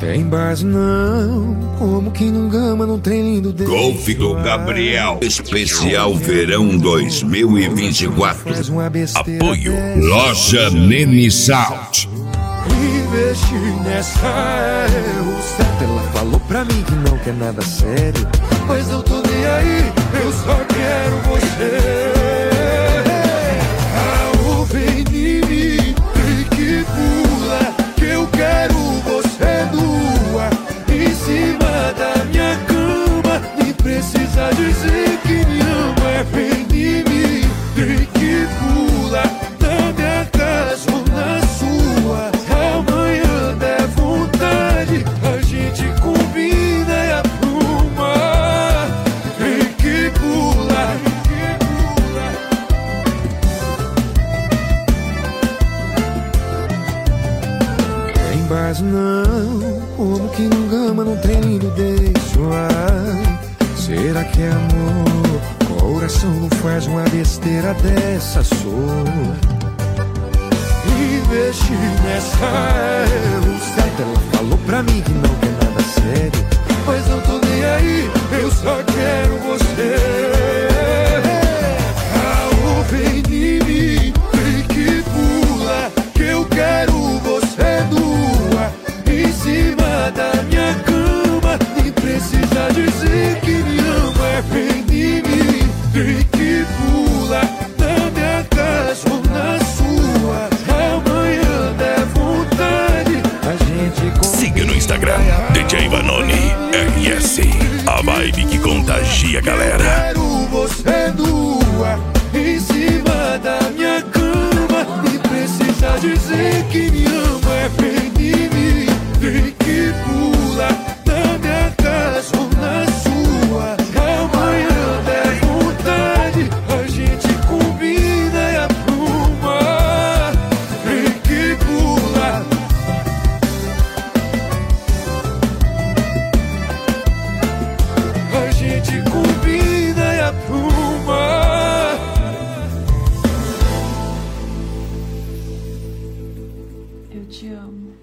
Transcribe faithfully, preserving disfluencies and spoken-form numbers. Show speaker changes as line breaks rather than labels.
Tem base não, como quem não gama não tem lindo Deus.
Golf do Gabriel, especial verão dois mil e vinte e quatro. Apoio Loja Nene Salt.
Investi nessa é o certo. Ela falou pra mim que não quer nada sério, mas eu tô nem aí, eu só quero você. Ah, vem em mim, vem que pula, que eu quero você nua, em cima da minha cama. Nem precisa dizer que me ama. Vem em mim, vem que pula, na minha casa ou na sua. Amanhã der vontade, a gente combina e apruma. Vem que pula, vem que pula. Tem base não, como que não gama não tem lindo deixo. Ai, será que é amor? Coração não faz uma besteira dessa, sou. Investi nessa é o certo. Ela falou pra mim que não quer nada sério, mas eu tô nem aí, eu só quero você. Ah, vem em mim, vem que pula, que eu quero você nua, em cima da minha cama. Nem precisa dizer que me ama. Vem em mim, vem que pula, na minha casa ou na sua.
Siga no Instagram, D J Vanoni R S, a vibe que contagia, galera.
Quero você